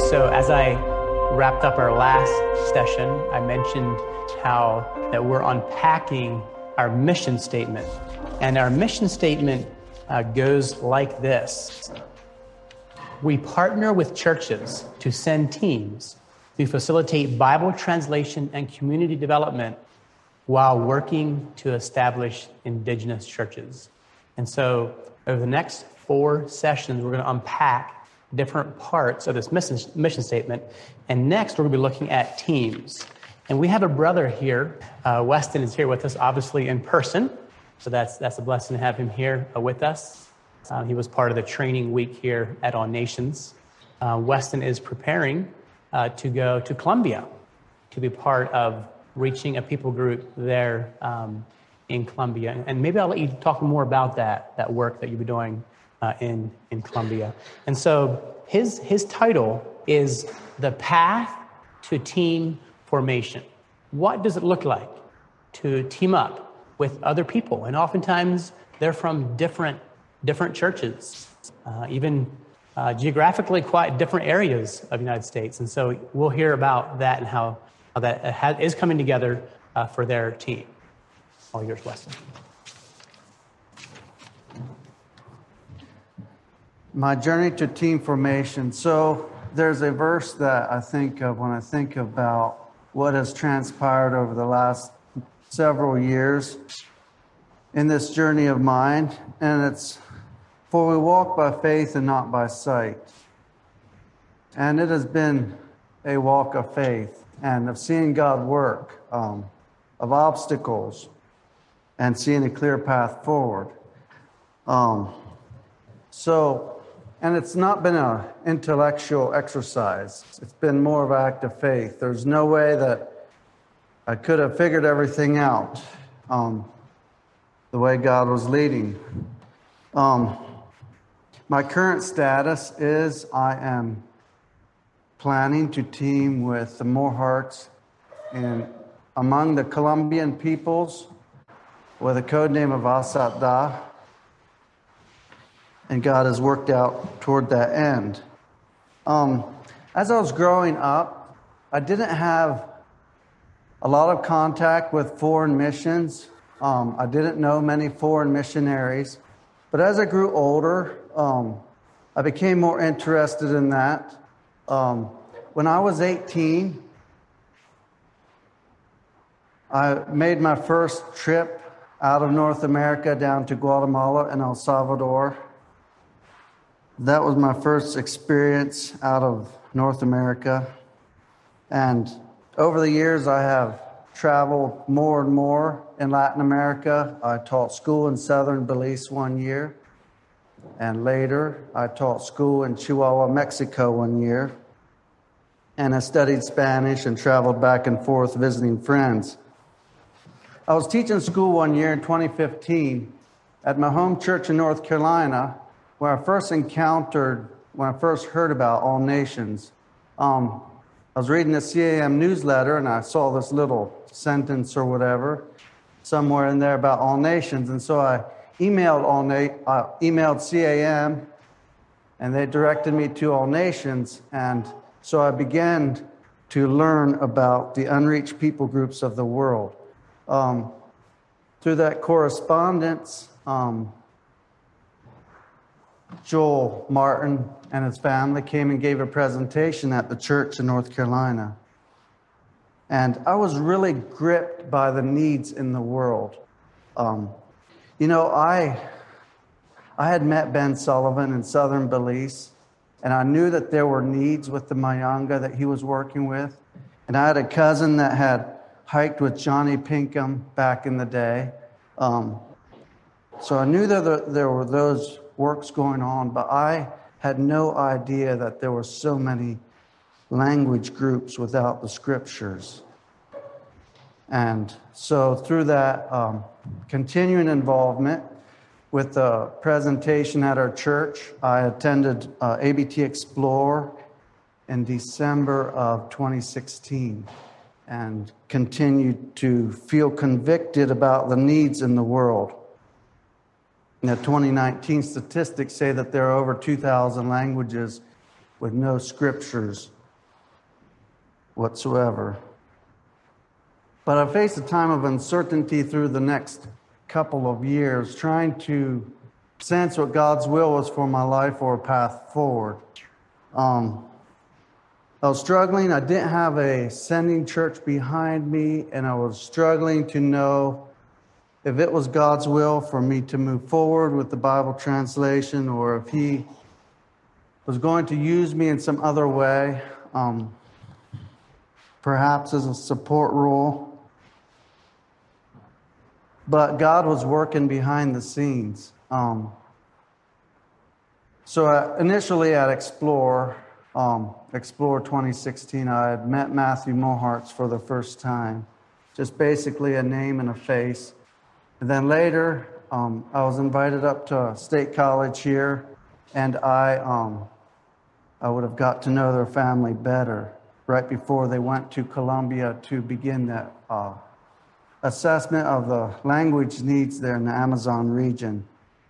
So as I wrapped up our last session, I mentioned that we're unpacking our mission statement. And our mission statement goes like this. We partner with churches to send teams to facilitate Bible translation and community development while working to establish indigenous churches. And so over the next 4 sessions, we're going to unpack different parts of this mission statement. And next, we're going to be looking at teams. And we have a brother here. Weston is here with us, obviously in person. So that's a blessing to have him here with us. He was part of the training week here at All Nations. Weston is preparing to go to Colombia to be part of reaching a people group there in Colombia. And maybe I'll let you talk more about that work that you'll be doing in Colombia. And so his title is The Path to Team Formation. What does it look like to team up with other people? And oftentimes they're from different churches, even geographically quite different areas of the United States. And so we'll hear about that and how that is coming together for their team. All yours, Weston. My journey to team formation. So there's a verse that I think of when I think about what has transpired over the last several years in this journey of mine. And it's, for we walk by faith and not by sight. And it has been a walk of faith and of seeing God work, of obstacles, and seeing a clear path forward. And it's not been an intellectual exercise. It's been more of an act of faith. There's no way that I could have figured everything out the way God was leading. My current status is I am planning to team with the More Hearts among the Colombian peoples with a code name of Asat Da. And God has worked out toward that end. As I was growing up, I didn't have a lot of contact with foreign missions. I didn't know many foreign missionaries. But as I grew older, I became more interested in that. When I was 18, I made my first trip out of North America down to Guatemala and El Salvador. That was my first experience out of North America. And over the years, I have traveled more and more in Latin America. I taught school in southern Belize 1 year. And later, I taught school in Chihuahua, Mexico 1 year. And I studied Spanish and traveled back and forth visiting friends. I was teaching school 1 year in 2015 at my home church in North Carolina, where I first heard about All Nations. I was reading the CAM newsletter and I saw this little sentence or whatever somewhere in there about All Nations. And so I emailed CAM and they directed me to All Nations. And so I began to learn about the unreached people groups of the world. Through that correspondence, Joel Martin and his family came and gave a presentation at the church in North Carolina. And I was really gripped by the needs in the world. I had met Ben Sullivan in southern Belize, and I knew that there were needs with the Mayanga that he was working with. And I had a cousin that had hiked with Johnny Pinkham back in the day. So I knew that there were those works going on, but I had no idea that there were so many language groups without the scriptures. And so through that continuing involvement with the presentation at our church, I attended ABT Explore in December of 2016 and continued to feel convicted about the needs in the world. The 2019 statistics say that there are over 2,000 languages with no scriptures whatsoever. But I faced a time of uncertainty through the next couple of years, trying to sense what God's will was for my life or a path forward. I was struggling. I didn't have a sending church behind me, and I was struggling to know if it was God's will for me to move forward with the Bible translation, or if He was going to use me in some other way, perhaps as a support role. But God was working behind the scenes. So initially at Explore 2016, I had met Matthew Mohartz for the first time. Just basically a name and a face. And then later, I was invited up to State College here, and I would have got to know their family better right before they went to Columbia to begin that assessment of the language needs there in the Amazon region.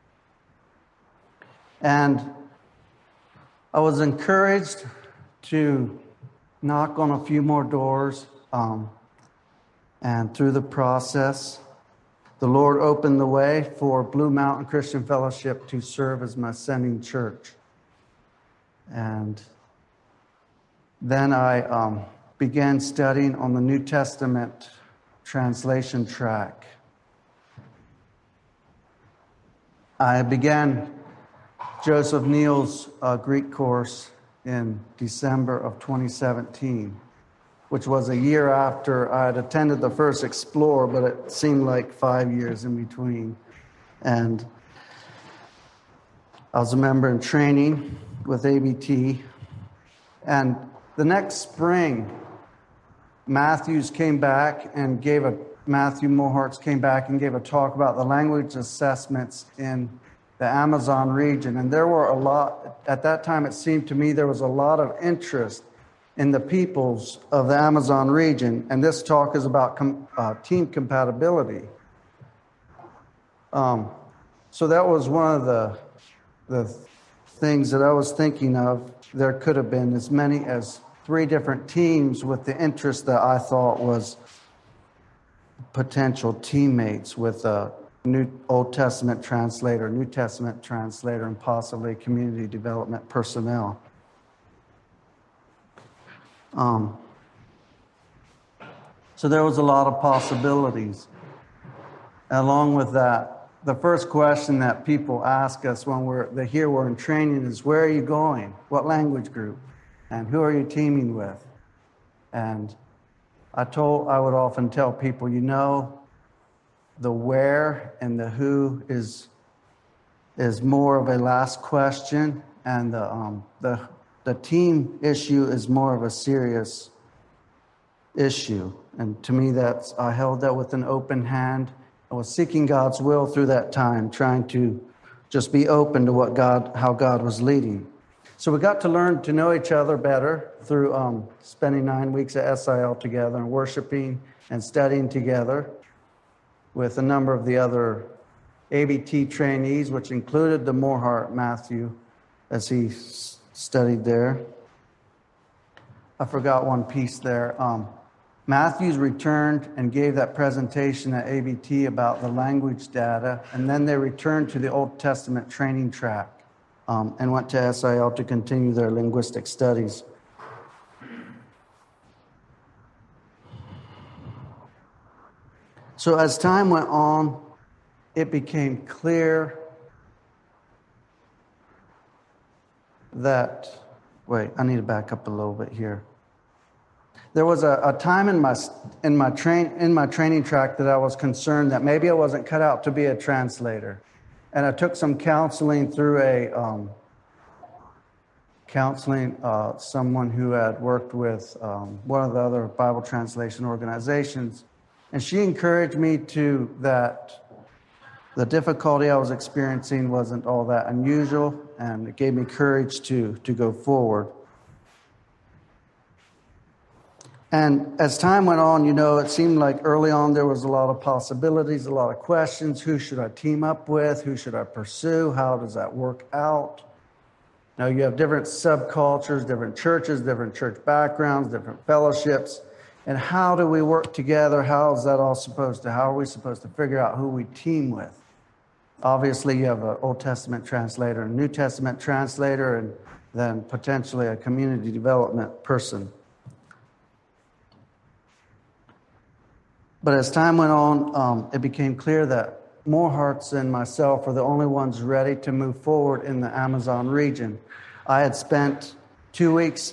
And I was encouraged to knock on a few more doors, and through the process, the Lord opened the way for Blue Mountain Christian Fellowship to serve as my sending church. And then I began studying on the New Testament translation track. I began Joseph Neal's Greek course in December of 2017, which was a year after I had attended the first Explore, but it seemed like 5 years in between. And I was a member in training with ABT. And the next spring, Matthew Mohartz came back and gave a talk about the language assessments in the Amazon region. And there were a lot, at that time it seemed to me there was a lot of interest in the peoples of the Amazon region. And this talk is about team compatibility. So that was one of the things that I was thinking of. There could have been as many as 3 different teams with the interest that I thought was potential teammates with a New Old Testament translator, New Testament translator, and possibly community development personnel. So there was a lot of possibilities. Along with that, the first question that people ask us when we're in training is, where are you going? What language group? And who are you teaming with? And I would often tell people, the where and the who is more of a last question, and the team issue is more of a serious issue. And to me, I held that with an open hand. I was seeking God's will through that time, trying to just be open to how God was leading. So we got to learn to know each other better through spending 9 weeks at SIL together and worshiping and studying together with a number of the other ABT trainees, which included the Mohartz Matthew as he studied there. I forgot one piece there. Matthews returned and gave that presentation at ABT about the language data, and then they returned to the Old Testament training track and went to SIL to continue their linguistic studies. So as time went on, it became clear that, I need to back up a little bit here. There was a time in my training track that I was concerned that maybe I wasn't cut out to be a translator. And I took some counseling through someone who had worked with one of the other Bible translation organizations. And she encouraged me that the difficulty I was experiencing wasn't all that unusual, and it gave me courage to go forward. And as time went on, it seemed like early on there was a lot of possibilities, a lot of questions. Who should I team up with? Who should I pursue? How does that work out? Now, you have different subcultures, different churches, different church backgrounds, different fellowships. And how do we work together? How is that all how are we supposed to figure out who we team with? Obviously, you have an Old Testament translator, a New Testament translator, and then potentially a community development person. But as time went on, it became clear that More Hearts and myself are the only ones ready to move forward in the Amazon region. I had spent 2 weeks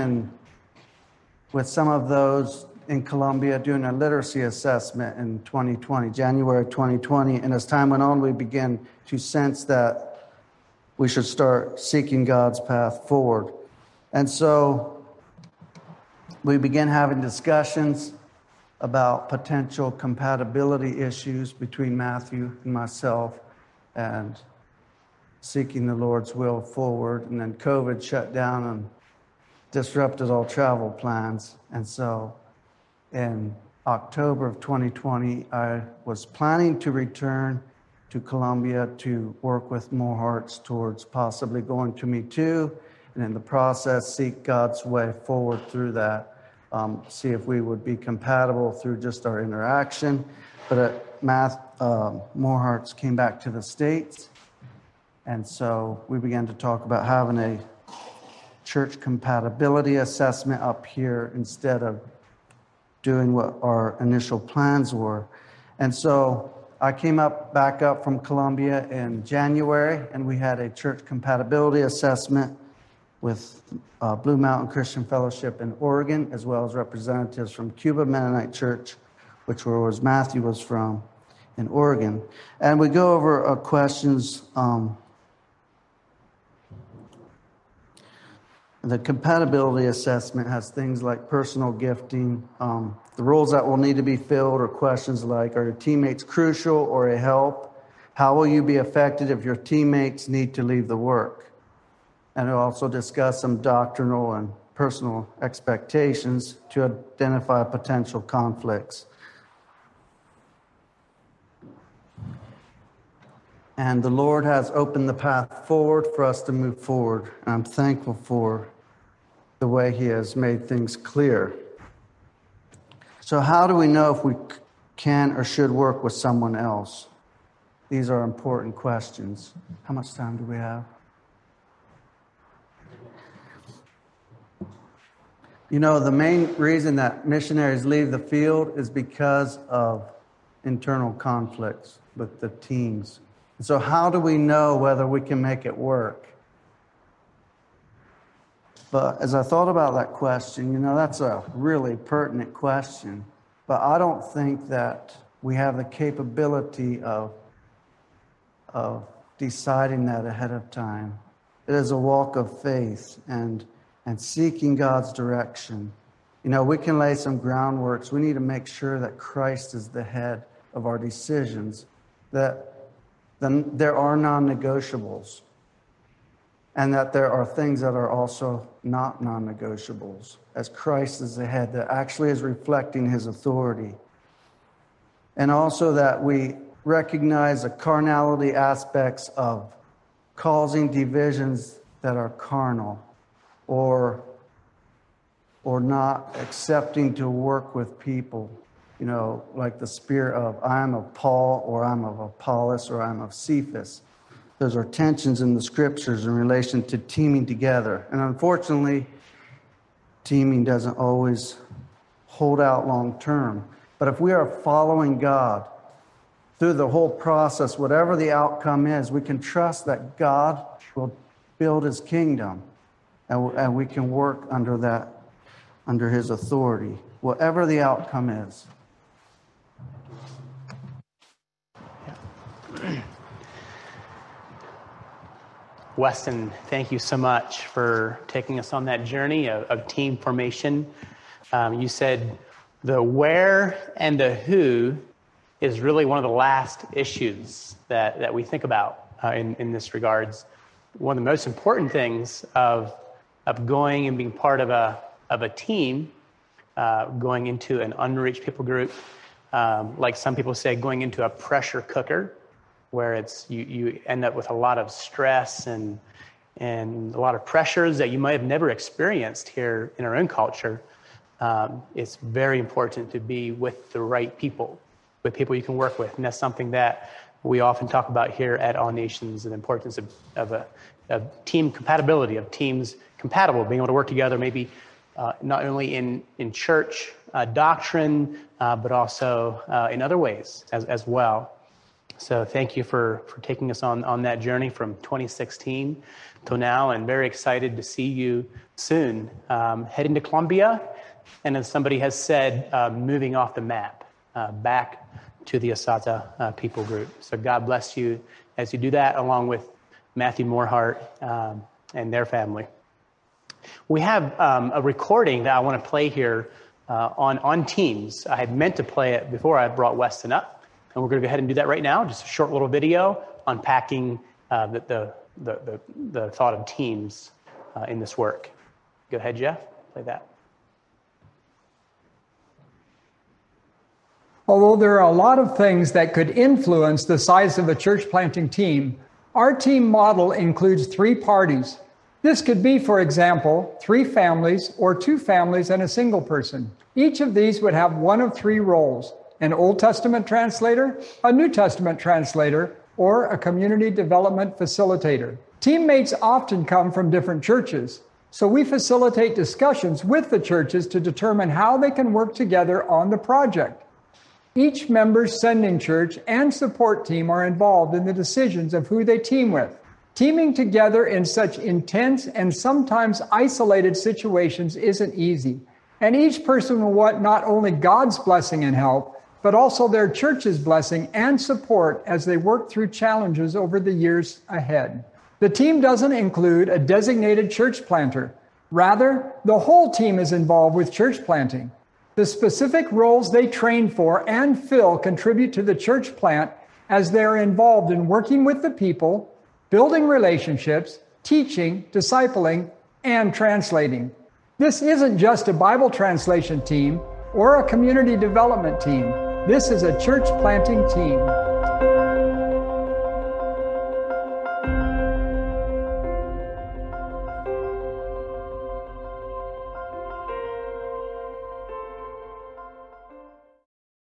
with some of those in Colombia doing a literacy assessment in 2020, January 2020. And as time went on, we began to sense that we should start seeking God's path forward. And so we began having discussions about potential compatibility issues between Matthew and myself and seeking the Lord's will forward. And then COVID shut down and disrupted all travel plans. And so in October of 2020, I was planning to return to Colombia to work with More Hearts towards possibly going to Me Too, and in the process, seek God's way forward through that. See if we would be compatible through just our interaction. But More Hearts came back to the States, and so we began to talk about having a church compatibility assessment up here instead of doing what our initial plans were. And so I came back up from Colombia in January, and we had a church compatibility assessment with Blue Mountain Christian Fellowship in Oregon, as well as representatives from Cuba Mennonite Church, which was Matthew was from, in Oregon. And we go over questions. The compatibility assessment has things like personal gifting, the roles that will need to be filled, or questions like, are your teammates crucial or a help? How will you be affected if your teammates need to leave the work? And we'll also discuss some doctrinal and personal expectations to identify potential conflicts. And the Lord has opened the path forward for us to move forward. And I'm thankful for the way He has made things clear. So how do we know if we can or should work with someone else? These are important questions. How much time do we have? You know, the main reason that missionaries leave the field is because of internal conflicts with the teams. So how do we know whether we can make it work? But as I thought about that question, you know, that's a really pertinent question. But I don't think that we have the capability of deciding that ahead of time. It is a walk of faith and seeking God's direction. You know, we can lay some groundworks. We need to make sure that Christ is the head of our decisions, that then there are non-negotiables, and that there are things that are also not non-negotiables, as Christ is the head that actually is reflecting His authority. And also that we recognize the carnality aspects of causing divisions that are carnal, or not accepting to work with people, you know, like the spirit of I'm of Paul, or I'm of Apollos, or I'm of Cephas. Those are tensions in the scriptures in relation to teaming together. And unfortunately, teaming doesn't always hold out long term. But if we are following God through the whole process, whatever the outcome is, we can trust that God will build His kingdom, and we can work under His authority, whatever the outcome is. Weston, thank you so much for taking us on that journey of team formation. You said the where and the who is really one of the last issues that we think about in this regards. One of the most important things of going and being part of a team, going into an unreached people group, like some people say, going into a pressure cooker, where it's you end up with a lot of stress and and a lot of pressures that you might have never experienced here in our own culture, it's very important to be with the right people, with people you can work with. And that's something that we often talk about here at All Nations, the importance of team compatibility, of teams compatible, being able to work together, maybe not only in church doctrine, but also in other ways as well. So thank you for taking us on that journey from 2016 till now, and very excited to see you soon. Heading to Colombia, and as somebody has said, moving off the map, back to the Asata people group. So God bless you as you do that, along with Matthew Morehart and their family. We have a recording that I want to play here on Teams. I had meant to play it before I brought Weston up, and we're going to go ahead and do that right now. Just a short little video unpacking the thought of teams in this work. Go ahead, Jeff. Play that. Although there are a lot of things that could influence the size of a church planting team, our team model includes 3 parties. This could be, for example, 3 families or 2 families and a single person. Each of these would have one of 3 roles: an Old Testament translator, a New Testament translator, or a community development facilitator. Teammates often come from different churches, so we facilitate discussions with the churches to determine how they can work together on the project. Each member's sending church and support team are involved in the decisions of who they team with. Teaming together in such intense and sometimes isolated situations isn't easy, and each person will want not only God's blessing and help, but also their church's blessing and support as they work through challenges over the years ahead. The team doesn't include a designated church planter. Rather, the whole team is involved with church planting. The specific roles they train for and fill contribute to the church plant as they're involved in working with the people, building relationships, teaching, discipling, and translating. This isn't just a Bible translation team or a community development team. This is a church planting team.